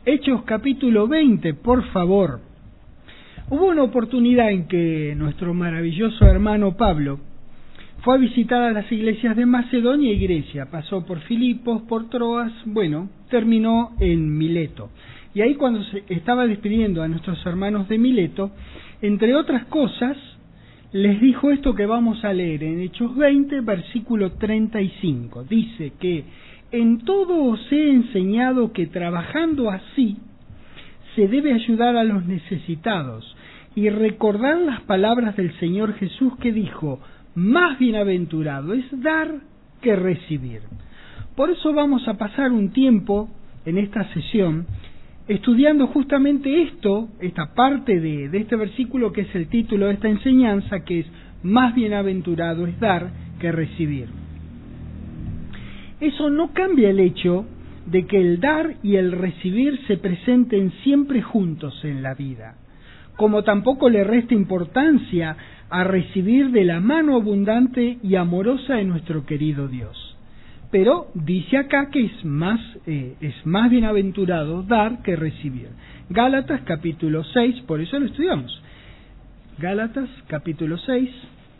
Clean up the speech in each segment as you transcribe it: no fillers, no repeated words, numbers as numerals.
Hechos capítulo 20, por favor. Hubo una oportunidad en que nuestro maravilloso hermano Pablo fue a visitar a las iglesias de Macedonia y Grecia. Pasó por Filipos, por Troas, terminó en Mileto. Y ahí cuando se estaba despidiendo a nuestros hermanos de Mileto, entre otras cosas, les dijo esto que vamos a leer en Hechos 20, versículo 35. Dice que en todo os he enseñado que trabajando así se debe ayudar a los necesitados y recordar las palabras del Señor Jesús que dijo: más bienaventurado es dar que recibir. Por eso vamos a pasar un tiempo en esta sesión estudiando justamente esta parte de este versículo que es el título de esta enseñanza, que es más bienaventurado es dar que recibir. Eso no cambia el hecho de que el dar y el recibir se presenten siempre juntos en la vida, como tampoco le resta importancia a recibir de la mano abundante y amorosa de nuestro querido Dios. Pero dice acá que es más bienaventurado dar que recibir. Gálatas capítulo 6, por eso lo estudiamos. Gálatas capítulo 6,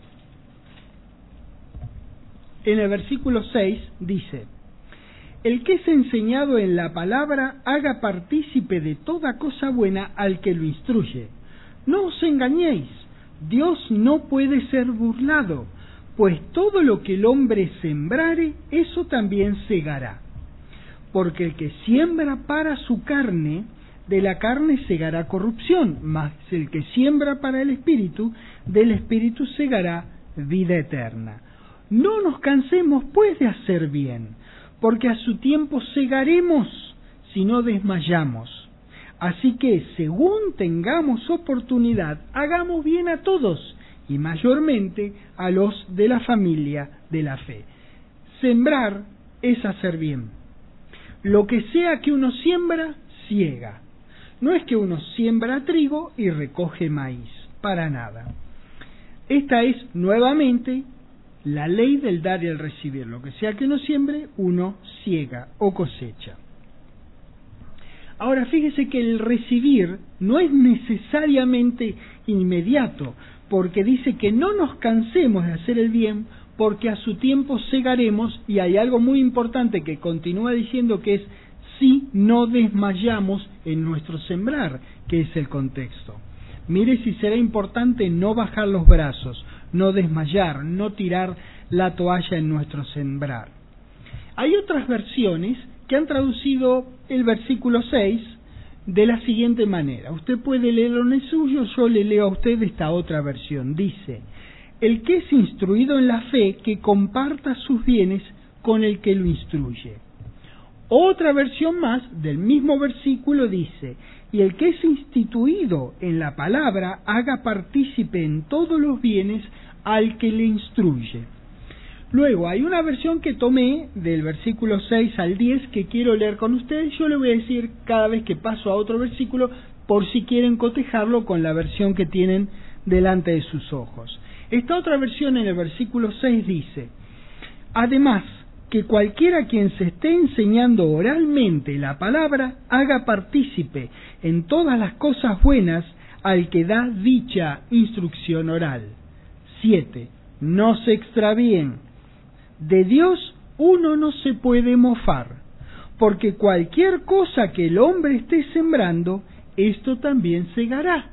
en el versículo 6 dice: el que es enseñado en la palabra haga partícipe de toda cosa buena al que lo instruye. No os engañéis, Dios no puede ser burlado, pues todo lo que el hombre sembrare, eso también segará. Porque el que siembra para su carne, de la carne segará corrupción, mas el que siembra para el Espíritu, del Espíritu segará vida eterna. No nos cansemos pues de hacer bien, porque a su tiempo segaremos si no desmayamos. Así que, según tengamos oportunidad, hagamos bien a todos, y mayormente a los de la familia de la fe. Sembrar es hacer bien. Lo que sea que uno siembra, siega. No es que uno siembra trigo y recoge maíz, para nada. Esta es, nuevamente, la ley del dar y el recibir. Lo que sea que uno siembre, uno siega o cosecha. Ahora, fíjese que el recibir no es necesariamente inmediato, porque dice que no nos cansemos de hacer el bien, porque a su tiempo segaremos, y hay algo muy importante que continúa diciendo, que es si no desmayamos en nuestro sembrar, que es el contexto. Mire si será importante no bajar los brazos, no desmayar, no tirar la toalla en nuestro sembrar. Hay otras versiones que han traducido el versículo 6 de la siguiente manera. Usted puede leerlo en el suyo, yo le leo a usted esta otra versión. Dice: el que es instruido en la fe, que comparta sus bienes con el que lo instruye. Otra versión más del mismo versículo dice: y el que es instituido en la palabra, haga partícipe en todos los bienes al que le instruye. Luego, hay una versión que tomé del versículo 6 al 10 que quiero leer con ustedes. Yo le voy a decir cada vez que paso a otro versículo, por si quieren cotejarlo con la versión que tienen delante de sus ojos. Esta otra versión en el versículo 6 dice: además, que cualquiera quien se esté enseñando oralmente la palabra, haga partícipe en todas las cosas buenas al que da dicha instrucción oral. 7. No se extravíen. De Dios uno no se puede mofar, porque cualquier cosa que el hombre esté sembrando, esto también segará.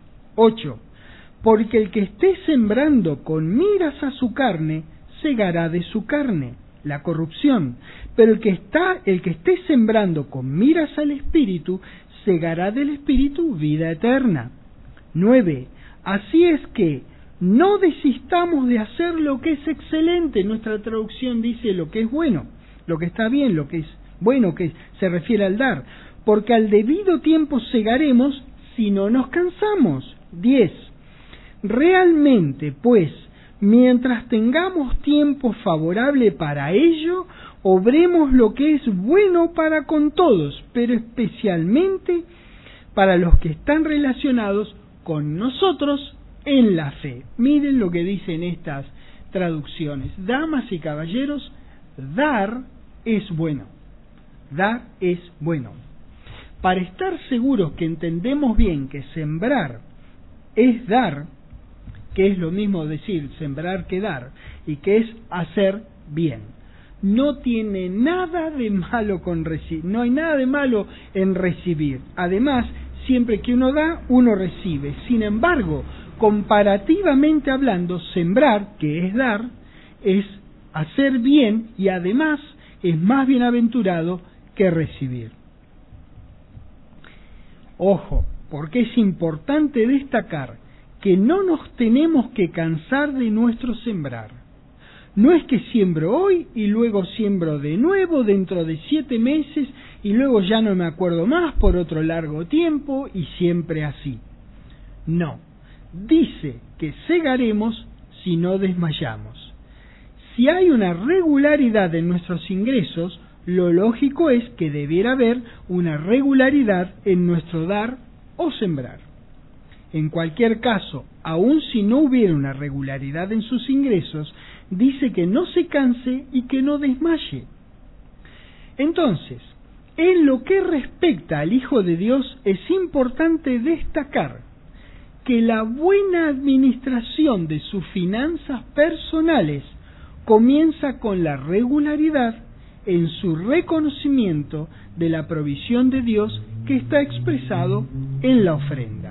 8. Porque el que esté sembrando con miras a su carne, segará de su carne, la corrupción, pero el que esté sembrando con miras al Espíritu, segará del Espíritu vida eterna. 9. Así es que no desistamos de hacer lo que es excelente. Nuestra traducción dice lo que es bueno, lo que está bien, lo que es bueno, que se refiere al dar, porque al debido tiempo segaremos si no nos cansamos. 10. Realmente, pues, mientras tengamos tiempo favorable para ello, obremos lo que es bueno para con todos, pero especialmente para los que están relacionados con nosotros en la fe. Miren lo que dicen estas traducciones. Damas y caballeros, dar es bueno. Dar es bueno. para estar seguros que entendemos bien que sembrar es dar, que es lo mismo decir sembrar que dar, y que es hacer bien. No tiene nada de malo no hay nada de malo en recibir. Además, siempre que uno da, uno recibe. Sin embargo, comparativamente hablando, sembrar, que es dar, es hacer bien y además es más bienaventurado que recibir. Ojo, porque es importante destacar que no nos tenemos que cansar de nuestro sembrar. No es que siembro hoy y luego siembro de nuevo dentro de 7 meses y luego ya no me acuerdo más por otro largo tiempo y siempre así. No, dice que segaremos si no desmayamos. Si hay una regularidad en nuestros ingresos, lo lógico es que debiera haber una regularidad en nuestro dar o sembrar. En cualquier caso, aun si no hubiera una regularidad en sus ingresos, dice que no se canse y que no desmaye. Entonces, en lo que respecta al Hijo de Dios, es importante destacar que la buena administración de sus finanzas personales comienza con la regularidad en su reconocimiento de la provisión de Dios que está expresado en la ofrenda.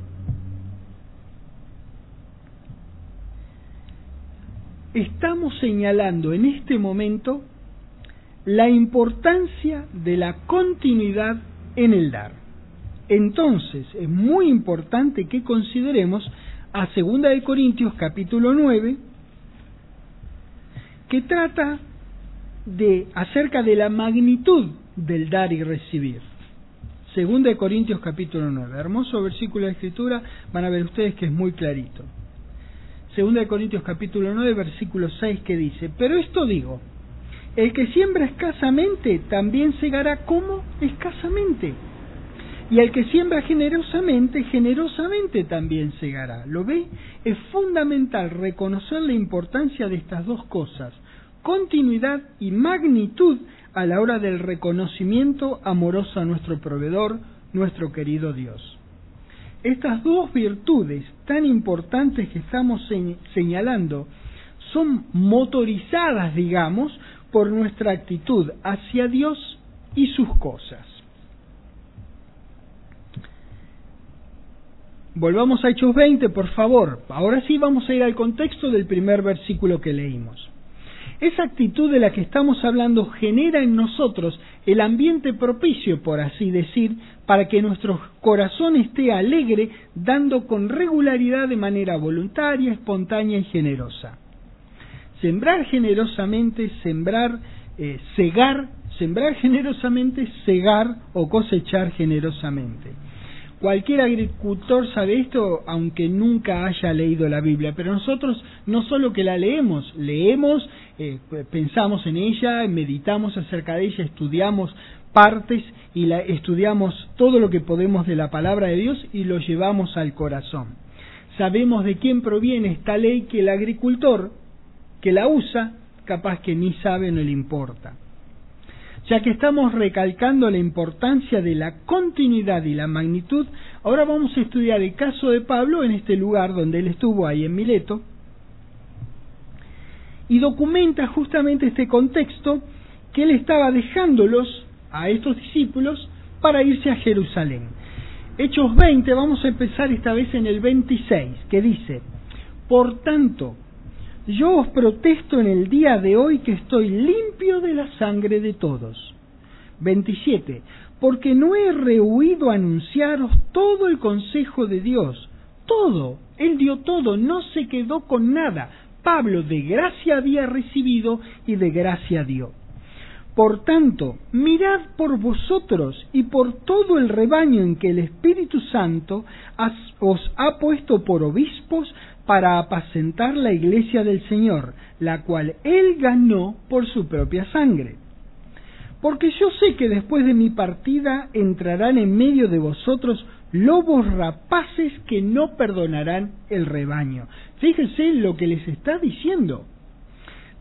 Estamos señalando en este momento la importancia de la continuidad en el dar. Entonces, es muy importante que consideremos a 2 de Corintios capítulo 9, que trata acerca de la magnitud del dar y recibir. 2 de Corintios capítulo 9, hermoso versículo de Escritura, van a ver ustedes que es muy clarito. 2 de Corintios capítulo 9, versículo 6, que dice: pero esto digo, el que siembra escasamente, también segará como escasamente. Y el que siembra generosamente, generosamente también segará. ¿Lo ve? Es fundamental reconocer la importancia de estas dos cosas, continuidad y magnitud a la hora del reconocimiento amoroso a nuestro proveedor, nuestro querido Dios. Estas dos virtudes tan importantes que estamos señalando son motorizadas, digamos, por nuestra actitud hacia Dios y sus cosas. Volvamos a Hechos 20, por favor. Ahora sí vamos a ir al contexto del primer versículo que leímos. Esa actitud de la que estamos hablando genera en nosotros el ambiente propicio, por así decir, para que nuestro corazón esté alegre, dando con regularidad de manera voluntaria, espontánea y generosa. Sembrar generosamente, sembrar generosamente, segar o cosechar generosamente. Cualquier agricultor sabe esto, aunque nunca haya leído la Biblia, pero nosotros no solo que la leemos, pensamos en ella, meditamos acerca de ella, estudiamos partes y estudiamos todo lo que podemos de la palabra de Dios y lo llevamos al corazón. Sabemos de quién proviene esta ley que el agricultor que la usa, capaz que ni sabe, no le importa. Ya que estamos recalcando la importancia de la continuidad y la magnitud, ahora vamos a estudiar el caso de Pablo en este lugar donde él estuvo, ahí en Mileto, y documenta justamente este contexto que él estaba dejándolos a estos discípulos para irse a Jerusalén. Hechos 20, vamos a empezar esta vez en el 26, que dice: por tanto, yo os protesto en el día de hoy que estoy limpio de la sangre de todos. 27. Porque no he rehuido anunciaros todo el consejo de Dios. Todo. Él dio todo, no se quedó con nada. Pablo de gracia había recibido y de gracia dio. Por tanto, mirad por vosotros y por todo el rebaño en que el Espíritu Santo os ha puesto por obispos para apacentar la iglesia del Señor, la cual Él ganó por su propia sangre. Porque yo sé que después de mi partida entrarán en medio de vosotros lobos rapaces que no perdonarán el rebaño. Fíjense lo que les está diciendo.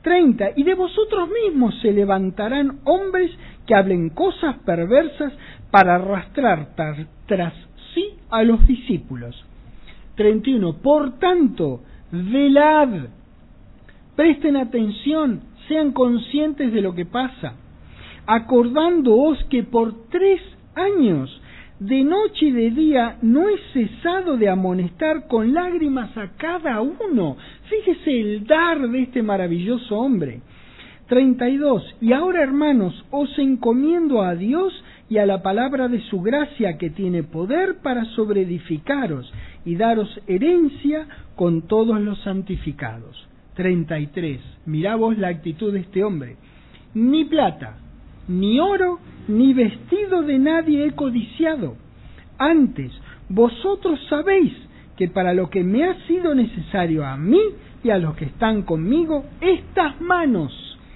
30. Y de vosotros mismos se levantarán hombres que hablen cosas perversas para arrastrar tras sí a los discípulos. 31. Por tanto, velad, presten atención, sean conscientes de lo que pasa, acordándoos que por 3 años, de noche y de día, no he cesado de amonestar con lágrimas a cada uno. Fíjese el dar de este maravilloso hombre. 32. Y ahora, hermanos, os encomiendo a Dios y a la palabra de su gracia, que tiene poder para sobreedificaros y daros herencia con todos los santificados. 33. Mirá vos la actitud de este hombre. Ni plata, ni oro, ni vestido de nadie he codiciado. Antes, vosotros sabéis que para lo que me ha sido necesario a mí y a los que están conmigo, estas manos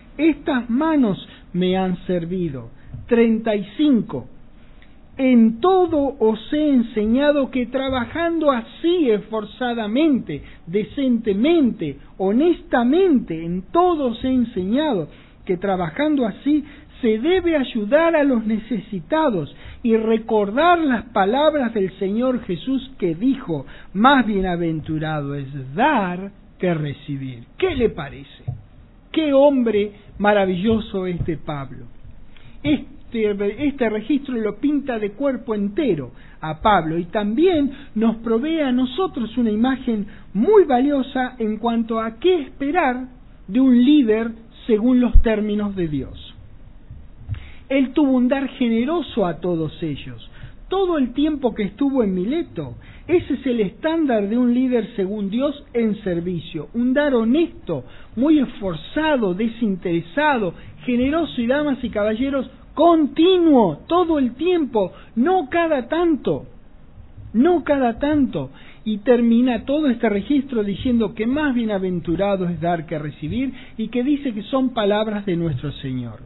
me han servido. 35. En todo os he enseñado que trabajando así esforzadamente, decentemente, honestamente, en todo os he enseñado que trabajando así se debe ayudar a los necesitados y recordar las palabras del Señor Jesús, que dijo: más bienaventurado es dar que recibir. ¿Qué le parece? ¡Qué hombre maravilloso este Pablo! Este registro lo pinta de cuerpo entero a Pablo, y también nos provee a nosotros una imagen muy valiosa en cuanto a qué esperar de un líder según los términos de Dios. Él tuvo un dar generoso a todos ellos, todo el tiempo que estuvo en Mileto. Ese es el estándar de un líder según Dios en servicio, un dar honesto, muy esforzado, desinteresado, generoso, y damas y caballeros, continuo, todo el tiempo, no cada tanto. Y termina todo este registro diciendo que más bienaventurado es dar que recibir, y que dice que son palabras de nuestro Señor.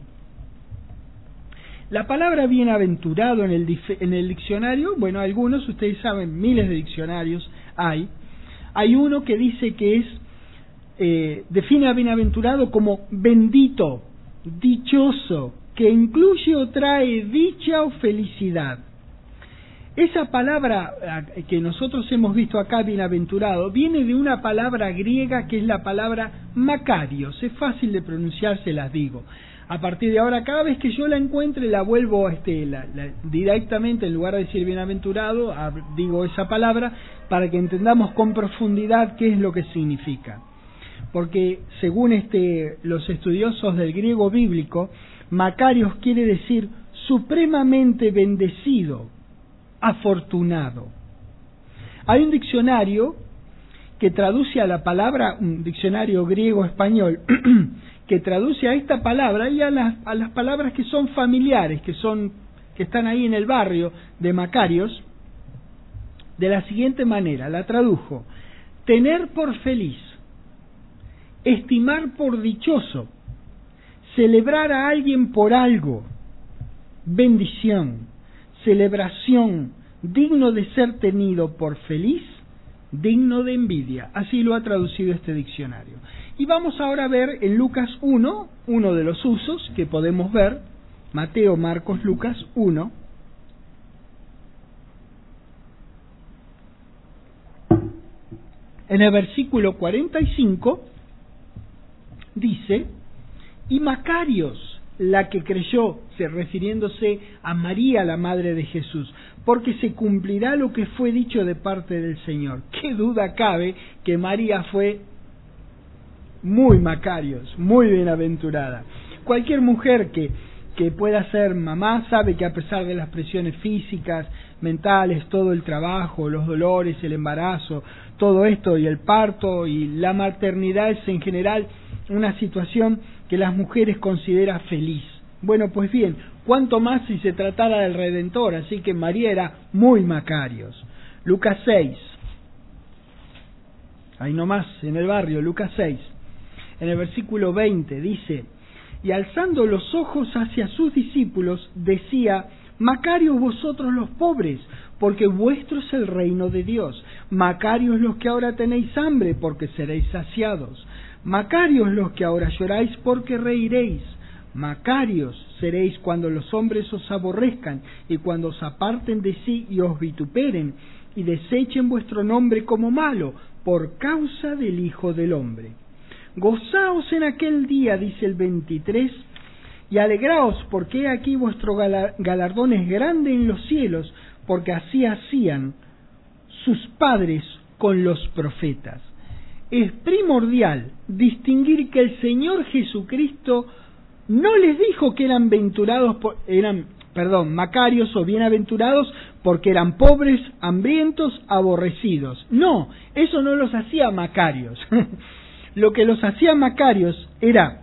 La palabra bienaventurado en el diccionario, bueno, algunos, ustedes saben, miles de diccionarios hay. Hay uno que dice que define a bienaventurado como bendito, dichoso, que incluye o trae dicha o felicidad. Esa palabra que nosotros hemos visto acá, bienaventurado, viene de una palabra griega que es la palabra Macarios. Es fácil de pronunciar, se las digo. A partir de ahora, cada vez que yo la encuentre, la vuelvo directamente, en lugar de decir bienaventurado, digo esa palabra, para que entendamos con profundidad qué es lo que significa. Porque según los estudiosos del griego bíblico, Macarios quiere decir supremamente bendecido, afortunado. Hay un diccionario que traduce a la palabra, un diccionario griego-español, que traduce a esta palabra y a las palabras que son familiares, que están ahí en el barrio de Macarios, de la siguiente manera. La tradujo: tener por feliz, estimar por dichoso, celebrar a alguien por algo, bendición, celebración, digno de ser tenido por feliz, digno de envidia. Así lo ha traducido este diccionario. Y vamos ahora a ver en Lucas 1, uno de los usos que podemos ver, Mateo, Marcos, Lucas 1. En el versículo 45 dice: y Macarios, la que creyó, refiriéndose a María, la madre de Jesús, porque se cumplirá lo que fue dicho de parte del Señor. Qué duda cabe que María fue muy Macarios, muy bienaventurada. Cualquier mujer que pueda ser mamá sabe que a pesar de las presiones físicas, mentales, todo el trabajo, los dolores, el embarazo, todo esto, y el parto y la maternidad es en general una situación que las mujeres consideran feliz. Bueno, pues bien, cuánto más si se tratara del Redentor. Así que María era muy Macarios. Lucas 6, ahí nomás en el barrio, Lucas 6, en el versículo 20 dice: y alzando los ojos hacia sus discípulos decía: Macarios vosotros los pobres, porque vuestro es el reino de Dios. Macarios los que ahora tenéis hambre, porque seréis saciados. Macarios los que ahora lloráis, porque reiréis. Macarios seréis cuando los hombres os aborrezcan, y cuando os aparten de sí y os vituperen, y desechen vuestro nombre como malo, por causa del Hijo del Hombre. Gozaos en aquel día, dice el 23, y alegraos, porque he aquí vuestro galardón es grande en los cielos, porque así hacían sus padres con los profetas. Es primordial distinguir que el Señor Jesucristo no les dijo que eran macarios o bienaventurados porque eran pobres, hambrientos, aborrecidos. No, eso no los hacía macarios. Lo que los hacía macarios era,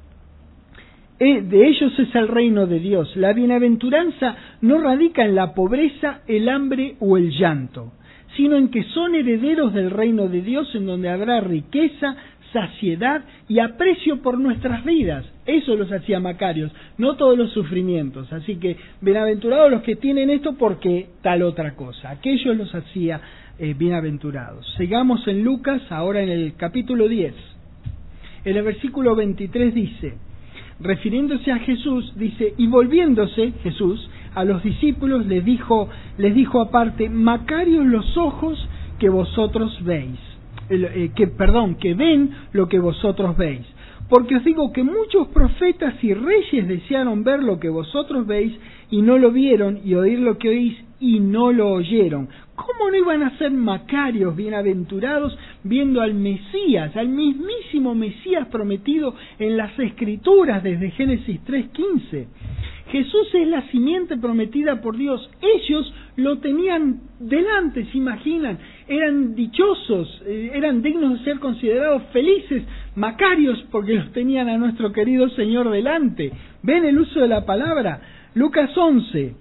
de ellos es el reino de Dios. La bienaventuranza no radica en la pobreza, el hambre o el llanto, sino en que son herederos del reino de Dios, en donde habrá riqueza, saciedad y aprecio por nuestras vidas. Eso los hacía macarios, no todos los sufrimientos. Así que bienaventurados los que tienen esto, porque tal otra cosa. Aquellos los hacía bienaventurados. Sigamos en Lucas, ahora en el capítulo 10. En el versículo 23 dice, refiriéndose a Jesús, dice, y volviéndose Jesús a los discípulos les dijo aparte, macarios los ojos que vosotros veis, que ven lo que vosotros veis. Porque os digo que muchos profetas y reyes desearon ver lo que vosotros veis y no lo vieron, y oír lo que oís y no lo oyeron. ¿Cómo no iban a ser macarios, bienaventurados, viendo al Mesías, al mismísimo Mesías prometido en las Escrituras desde Génesis 3:15? Jesús es la simiente prometida por Dios. Ellos lo tenían delante, se imaginan. Eran dichosos, eran dignos de ser considerados felices, macarios, porque los tenían a nuestro querido Señor delante. ¿Ven el uso de la palabra? Lucas 11,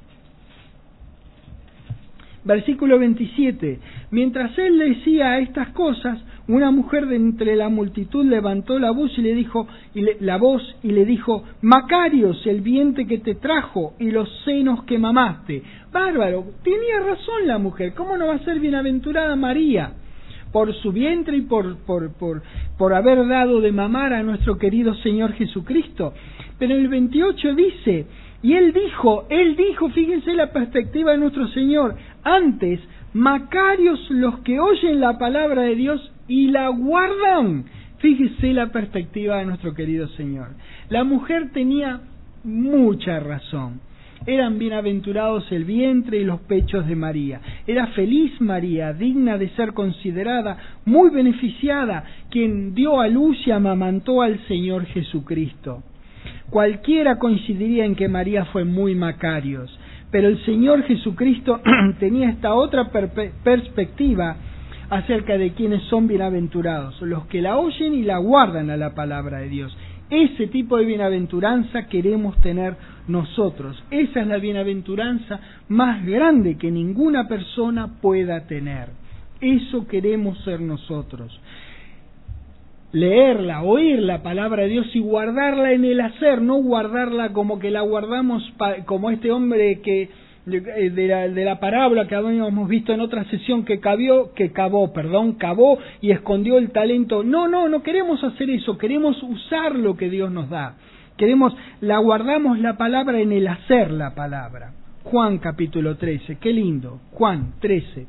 versículo 27. Mientras él decía estas cosas, una mujer de entre la multitud levantó la voz y le dijo, macarios el vientre que te trajo y los senos que mamaste. Bárbaro, tenía razón la mujer. ¿Cómo no va a ser bienaventurada María? Por su vientre y por haber dado de mamar a nuestro querido Señor Jesucristo. Pero en el 28 dice, y él dijo, fíjense la perspectiva de nuestro Señor, antes, macarios los que oyen la palabra de Dios y la guardan. Fíjese la perspectiva de nuestro querido Señor. La mujer tenía mucha razón. Eran bienaventurados el vientre y los pechos de María. Era feliz María, digna de ser considerada, muy beneficiada, quien dio a luz y amamantó al Señor Jesucristo. Cualquiera coincidiría en que María fue muy macarios, pero el Señor Jesucristo tenía esta otra perspectiva acerca de quienes son bienaventurados, los que la oyen y la guardan a la palabra de Dios. Ese tipo de bienaventuranza queremos tener nosotros. Esa es la bienaventuranza más grande que ninguna persona pueda tener. Eso queremos ser nosotros. Leerla, oír la palabra de Dios y guardarla en el hacer, no guardarla como que la guardamos como este hombre que de la parábola que habíamos visto en otra sesión que cavó y escondió el talento. No queremos hacer eso, queremos usar lo que Dios nos da. Guardamos la palabra en el hacer la palabra. Juan capítulo 13, qué lindo, Juan 13.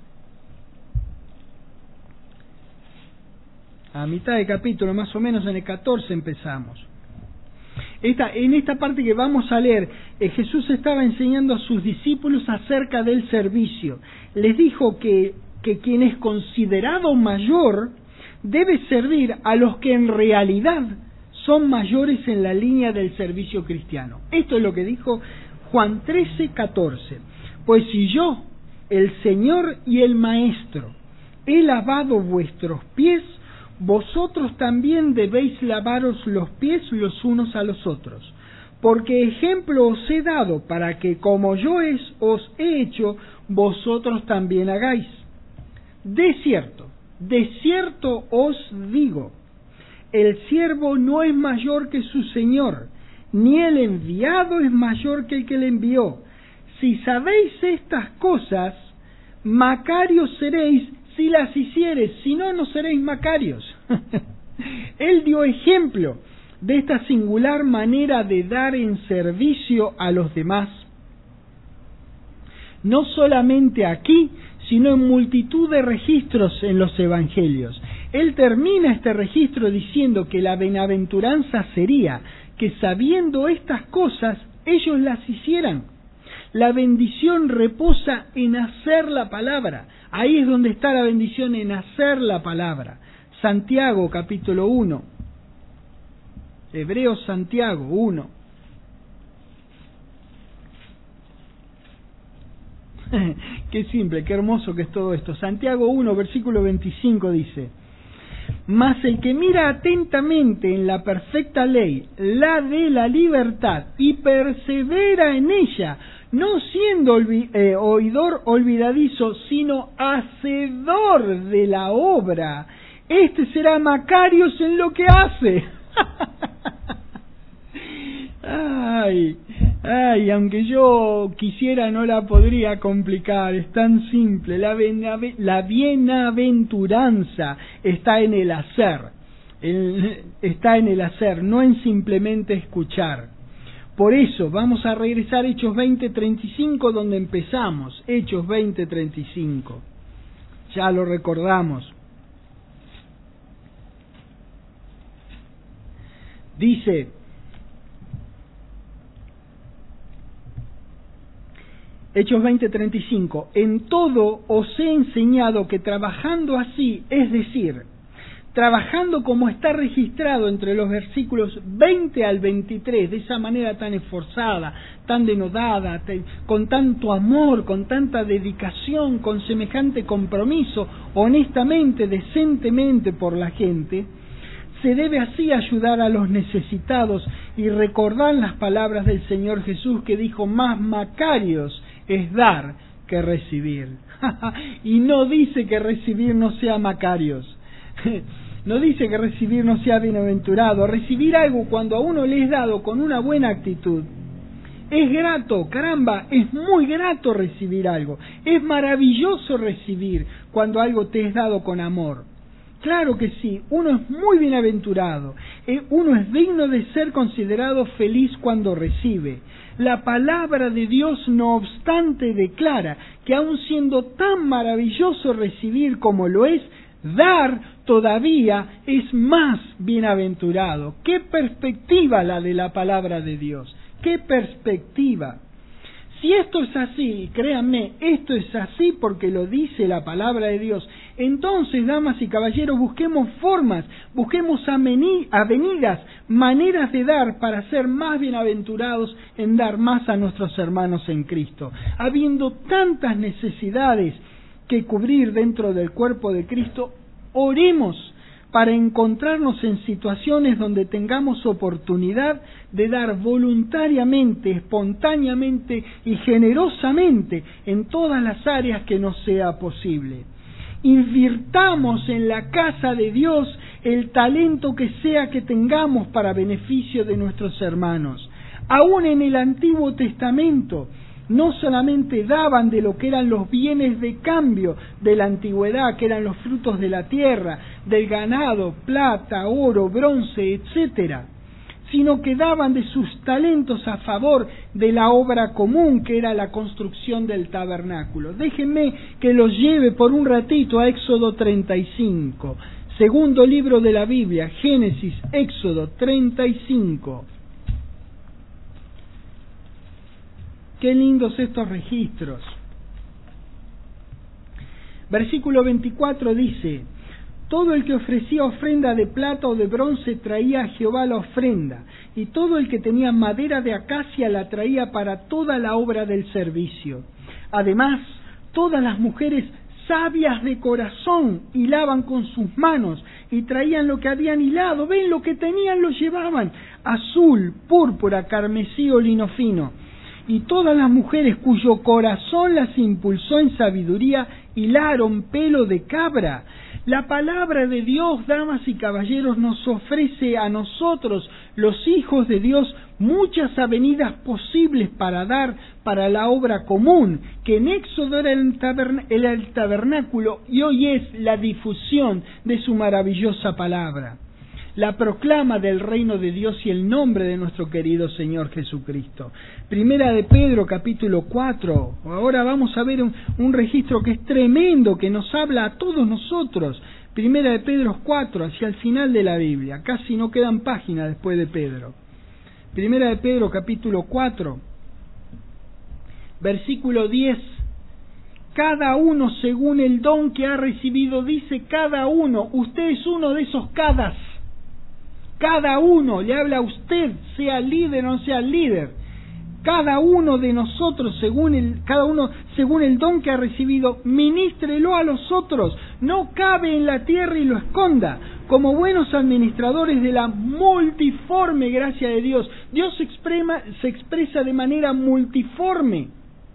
A mitad de capítulo, más o menos en el 14 empezamos. En esta parte que vamos a leer, Jesús estaba enseñando a sus discípulos acerca del servicio. Les dijo que quien es considerado mayor debe servir a los que en realidad son mayores en la línea del servicio cristiano. Esto es lo que dijo Juan 13:14. Pues si yo, el Señor y el Maestro, he lavado vuestros pies, vosotros también debéis lavaros los pies los unos a los otros, porque ejemplo os he dado para que como yo os he hecho, vosotros también hagáis. De cierto os digo, el siervo no es mayor que su Señor, ni el enviado es mayor que el que le envió. Si sabéis estas cosas, macarios seréis si las hicieres, si no, no seréis macarios. Él dio ejemplo de esta singular manera de dar en servicio a los demás. No solamente aquí, sino en multitud de registros en los evangelios. Él termina este registro diciendo que la bienaventuranza sería que sabiendo estas cosas, ellos las hicieran. La bendición reposa en hacer la palabra. Ahí es donde está la bendición, en hacer la palabra. Santiago capítulo 1. Hebreos Santiago 1. Qué simple, qué hermoso que es todo esto. Santiago 1, versículo 25 dice: mas el que mira atentamente en la perfecta ley, la de la libertad, y persevera en ella, no siendo oidor olvidadizo, sino hacedor de la obra, este será Macarios en lo que hace. Ay, aunque yo quisiera no la podría complicar, es tan simple. La bienaventuranza está en el hacer, está en el hacer, no en simplemente escuchar. Por eso vamos a regresar a Hechos 20:35 donde empezamos, Hechos 20:35. Ya lo recordamos. Dice: Hechos 20:35, en todo os he enseñado que trabajando así, es decir, trabajando como está registrado entre los versículos 20 al 23, de esa manera tan esforzada, tan denodada, con tanto amor, con tanta dedicación, con semejante compromiso, honestamente, decentemente por la gente, se debe así ayudar a los necesitados y recordar las palabras del Señor Jesús que dijo: más Macarios es dar que recibir. Y no dice que recibir no sea Macarios. No dice que recibir no sea bienaventurado. Recibir algo cuando a uno le es dado con una buena actitud es grato, caramba, es muy grato recibir algo. Es maravilloso recibir cuando algo te es dado con amor. Claro que sí, uno es muy bienaventurado, uno es digno de ser considerado feliz cuando recibe. La palabra de Dios, no obstante, declara que aun siendo tan maravilloso recibir como lo es, dar todavía es más bienaventurado. ¡Qué perspectiva la de la palabra de Dios! ¡Qué perspectiva! Si esto es así, créanme, esto es así porque lo dice la palabra de Dios, entonces, damas y caballeros, busquemos formas, busquemos avenidas, maneras de dar para ser más bienaventurados en dar más a nuestros hermanos en Cristo. Habiendo tantas necesidades que cubrir dentro del cuerpo de Cristo, oremos para encontrarnos en situaciones donde tengamos oportunidad de dar voluntariamente, espontáneamente y generosamente en todas las áreas que nos sea posible. Invirtamos en la casa de Dios el talento que sea que tengamos para beneficio de nuestros hermanos. Aún en el Antiguo Testamento, no solamente daban de lo que eran los bienes de cambio de la antigüedad, que eran los frutos de la tierra, del ganado, plata, oro, bronce, etcétera, sino que daban de sus talentos a favor de la obra común, que era la construcción del tabernáculo. Déjenme que los lleve por un ratito a Éxodo 35, segundo libro de la Biblia, Génesis, Éxodo 35. Qué lindos estos registros. Versículo 24 dice: todo el que ofrecía ofrenda de plata o de bronce traía a Jehová la ofrenda, y todo el que tenía madera de acacia la traía para toda la obra del servicio. Además, todas las mujeres sabias de corazón hilaban con sus manos y traían lo que habían hilado. Ven, lo que tenían lo llevaban: azul, púrpura, carmesí o lino fino. Y todas las mujeres cuyo corazón las impulsó en sabiduría hilaron pelo de cabra. La palabra de Dios, damas y caballeros, nos ofrece a nosotros, los hijos de Dios, muchas avenidas posibles para dar para la obra común, que en Éxodo era el tabernáculo y hoy es la difusión de su maravillosa palabra. la proclama del reino de Dios y el nombre de nuestro querido Señor Jesucristo. Primera de Pedro, capítulo 4. Ahora vamos a ver un registro que es tremendo, que nos habla a todos nosotros. Primera de Pedro 4, hacia el final de la Biblia. Casi no quedan páginas después de Pedro. Primera de Pedro, capítulo 4, versículo 10. Cada uno según el don que ha recibido, dice cada uno. Usted es uno de esos cadas. Cada uno, le habla a usted, sea líder o no sea líder. Cada uno de nosotros, cada uno según el don que ha recibido, ministrelo a los otros. No cabe en la tierra y lo esconda. Como buenos administradores de la multiforme gracia de Dios. Dios se expresa de manera multiforme.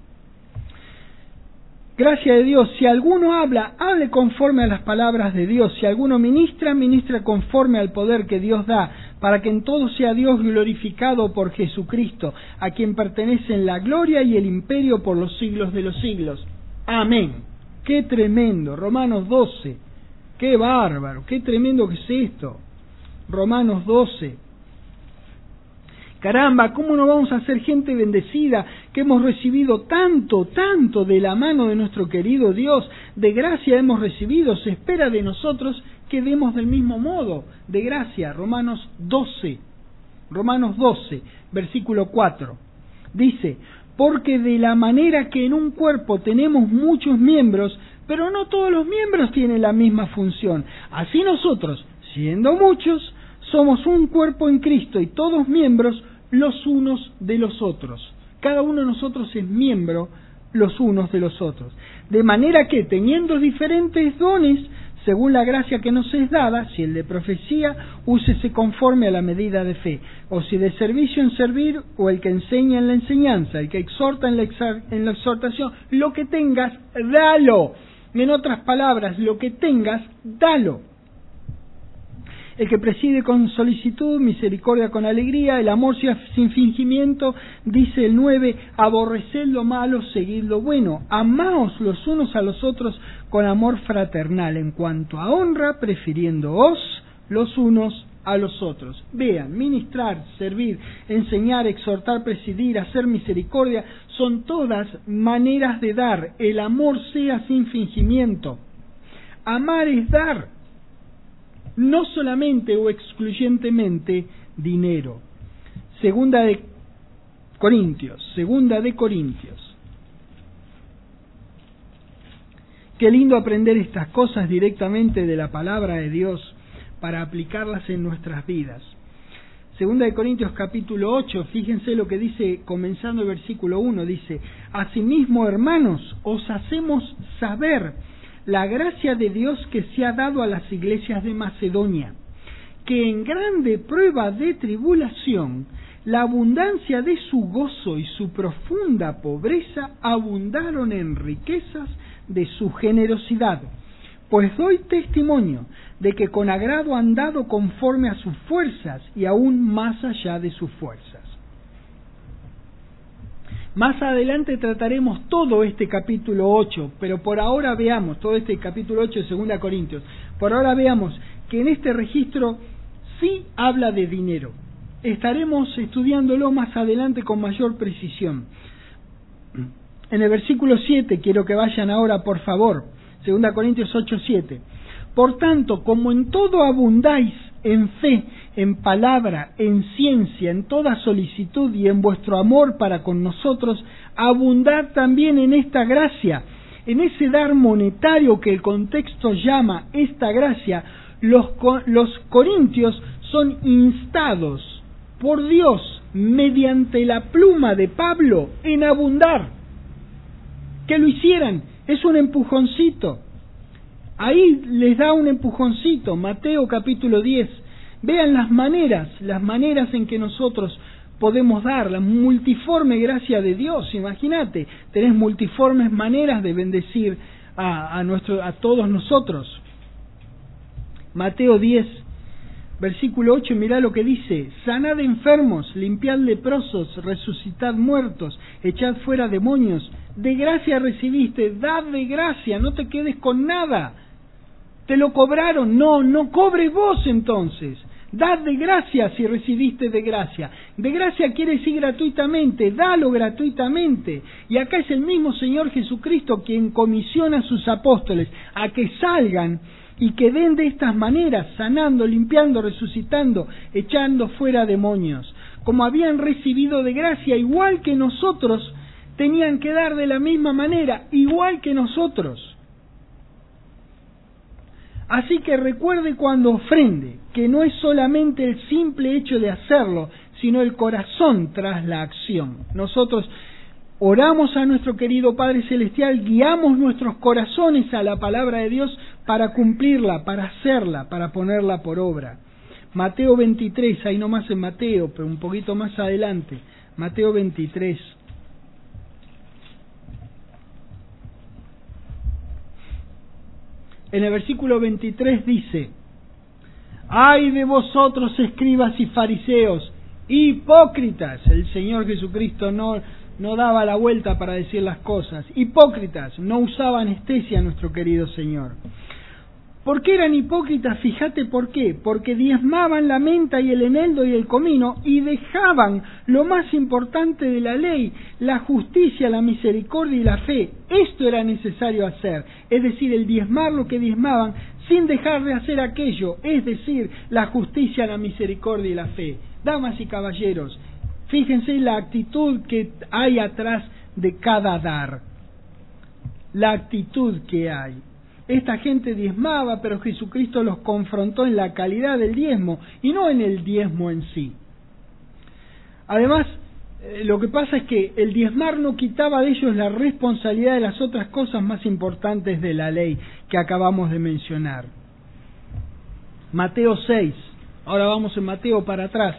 Gracia de Dios, si alguno habla, hable conforme a las palabras de Dios. Si alguno ministra, ministra conforme al poder que Dios da, para que en todo sea Dios glorificado por Jesucristo, a quien pertenecen la gloria y el imperio por los siglos de los siglos. Amén. ¡Qué tremendo! Romanos 12. ¡Qué bárbaro! ¡Qué tremendo que es esto! Romanos 12. Caramba, ¿cómo no vamos a ser gente bendecida que hemos recibido tanto, tanto de la mano de nuestro querido Dios? De gracia hemos recibido, se espera de nosotros que demos del mismo modo, de gracia. Romanos 12, versículo 4. Dice, porque de la manera que en un cuerpo tenemos muchos miembros, pero no todos los miembros tienen la misma función. Así nosotros, siendo muchos, somos un cuerpo en Cristo y todos miembros los unos de los otros. Cada uno de nosotros es miembro los unos de los otros. De manera que, teniendo diferentes dones, según la gracia que nos es dada, si el de profecía, úsese conforme a la medida de fe, o si de servicio en servir, o el que enseña en la enseñanza, el que exhorta en la exhortación, lo que tengas, dalo. En otras palabras, lo que tengas, dalo. El que preside con solicitud, misericordia con alegría, el amor sin fingimiento, dice el 9, aborreced lo malo, seguid lo bueno, amaos los unos a los otros con amor fraternal, en cuanto a honra, prefiriéndoos los unos a los otros. Vean, ministrar, servir, enseñar, exhortar, presidir, hacer misericordia, son todas maneras de dar. El amor sea sin fingimiento. Amar es dar. No solamente o excluyentemente dinero. Segunda de Corintios. Qué lindo aprender estas cosas directamente de la palabra de Dios para aplicarlas en nuestras vidas. Segunda de Corintios capítulo 8, fíjense lo que dice, comenzando el versículo 1, dice, asimismo, hermanos, os hacemos saber la gracia de Dios que se ha dado a las iglesias de Macedonia, que en grande prueba de tribulación, la abundancia de su gozo y su profunda pobreza abundaron en riquezas de su generosidad. Pues doy testimonio de que con agrado han dado conforme a sus fuerzas y aún más allá de sus fuerzas. Más adelante trataremos todo este capítulo 8, pero por ahora veamos, todo este capítulo 8 de 2 Corintios, por ahora veamos que en este registro sí habla de dinero. Estaremos estudiándolo más adelante con mayor precisión. En el versículo 7, quiero que vayan ahora por favor, 2 Corintios 8, 7. Por tanto, como en todo abundáis en fe, en palabra, en ciencia, en toda solicitud y en vuestro amor para con nosotros, abundad también en esta gracia. En ese dar monetario que el contexto llama esta gracia, los corintios son instados por Dios mediante la pluma de Pablo en abundar. Que lo hicieran, es un empujoncito. Ahí les da un empujoncito, Mateo capítulo 10. Vean las maneras en que nosotros podemos dar, la multiforme gracia de Dios. Imagínate, tenés multiformes maneras de bendecir a todos nosotros. Mateo 10, versículo 8, mirá lo que dice: sanad enfermos, limpiad leprosos, resucitad muertos, echad fuera demonios. De gracia recibiste, dad de gracia, no te quedes con nada. ¿Te lo cobraron? No cobres vos entonces. Dad de gracia si recibiste de gracia. De gracia quiere decir gratuitamente, dalo gratuitamente. Y acá es el mismo Señor Jesucristo quien comisiona a sus apóstoles a que salgan y que den de estas maneras, sanando, limpiando, resucitando, echando fuera demonios. Como habían recibido de gracia, igual que nosotros, tenían que dar de la misma manera, igual que nosotros. Así que recuerde cuando ofrende, que no es solamente el simple hecho de hacerlo, sino el corazón tras la acción. Nosotros oramos a nuestro querido Padre Celestial, guiamos nuestros corazones a la palabra de Dios para cumplirla, para hacerla, para ponerla por obra. Mateo 23, ahí nomás en Mateo, pero un poquito más adelante, Mateo 23. En el versículo 23 dice: ¡ay de vosotros, escribas y fariseos, hipócritas! El Señor Jesucristo no daba la vuelta para decir las cosas. Hipócritas, no usaba anestesia nuestro querido Señor. ¿Por qué eran hipócritas? Fíjate por qué. Porque diezmaban la menta y el eneldo y el comino y dejaban lo más importante de la ley, la justicia, la misericordia y la fe. Esto era necesario hacer, es decir, el diezmar lo que diezmaban sin dejar de hacer aquello, es decir, la justicia, la misericordia y la fe. Damas y caballeros, fíjense la actitud que hay atrás de cada dar, la actitud que hay. Esta gente diezmaba, pero Jesucristo los confrontó en la calidad del diezmo y no en el diezmo en sí. Además, lo que pasa es que el diezmar no quitaba de ellos la responsabilidad de las otras cosas más importantes de la ley que acabamos de mencionar. Mateo 6, ahora vamos en Mateo para atrás.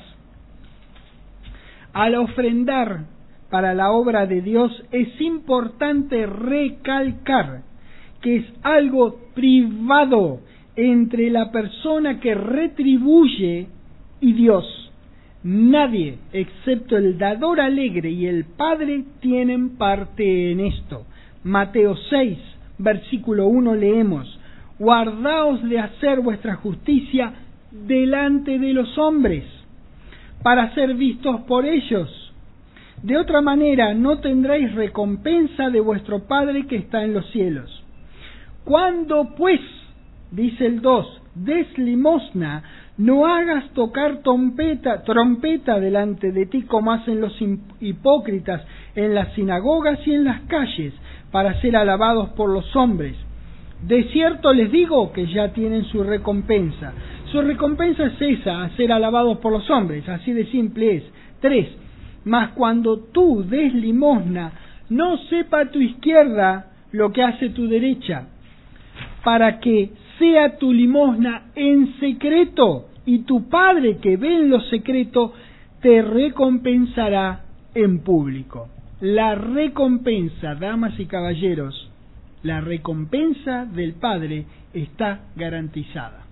Al ofrendar para la obra de Dios es importante recalcar que es algo privado entre la persona que retribuye y Dios. Nadie, excepto el dador alegre y el Padre, tienen parte en esto. Mateo 6, versículo 1 leemos: guardaos de hacer vuestra justicia delante de los hombres, para ser vistos por ellos. De otra manera no tendréis recompensa de vuestro Padre que está en los cielos. Cuando pues, dice el 2, des limosna, no hagas tocar trompeta delante de ti como hacen los hipócritas en las sinagogas y en las calles, para ser alabados por los hombres. De cierto les digo que ya tienen su recompensa. Su recompensa es esa, a ser alabados por los hombres, así de simple es. 3. Mas cuando tú des limosna, no sepa tu izquierda lo que hace tu derecha, para que sea tu limosna en secreto, y tu Padre que ve en lo secreto te recompensará en público. La recompensa, damas y caballeros, la recompensa del Padre está garantizada.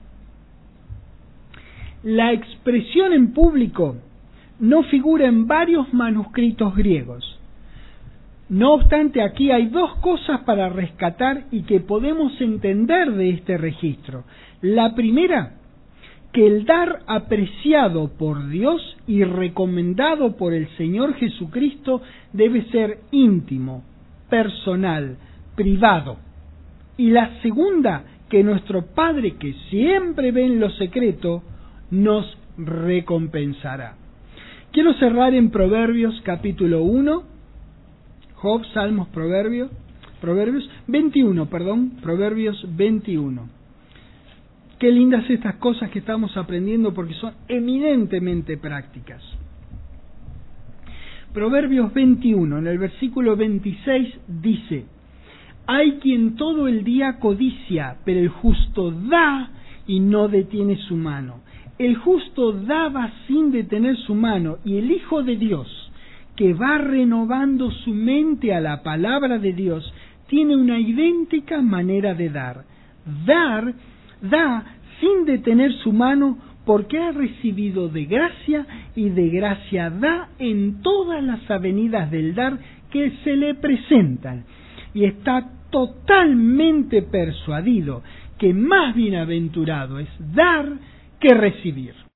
La expresión en público no figura en varios manuscritos griegos. No obstante, aquí hay dos cosas para rescatar y que podemos entender de este registro. La primera, que el dar apreciado por Dios y recomendado por el Señor Jesucristo debe ser íntimo, personal, privado. Y la segunda, que nuestro Padre, que siempre ve en lo secreto, nos recompensará. Quiero cerrar en Proverbios capítulo 1, Job, Salmos, Proverbios 21. Qué lindas estas cosas que estamos aprendiendo porque son eminentemente prácticas. Proverbios 21, en el versículo 26 dice: hay quien todo el día codicia, pero el justo da y no detiene su mano. El justo daba sin detener su mano, y el Hijo de Dios, que va renovando su mente a la palabra de Dios, tiene una idéntica manera de dar. Da sin detener su mano, porque ha recibido de gracia, y de gracia da en todas las avenidas del dar que se le presentan. Y está totalmente persuadido que más bienaventurado es dar que recibir.